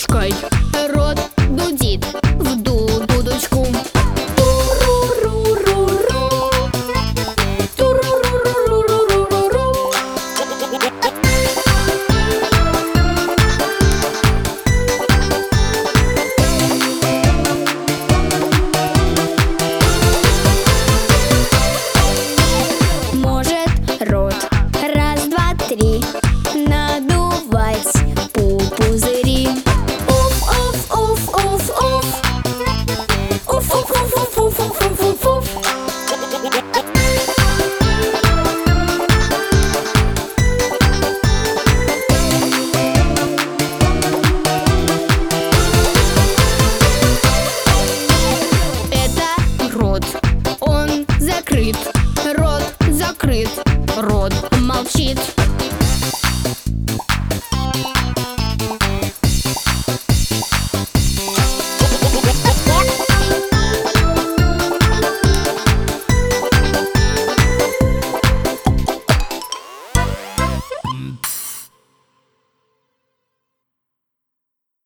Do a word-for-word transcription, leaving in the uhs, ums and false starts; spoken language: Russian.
дудочкой. Рот дудит в ду-дудочку. Туру-ру-ру-ру. Туру-ру-ру-ру-ру-ру-ру. Может рот раз, два, три надувать пу-пузыри. Уф-уф-уф-уф-уф. Уф-уф-уф-уф-уф-уф-уф. Это рот, он закрыт. Рот закрыт, рот молчит.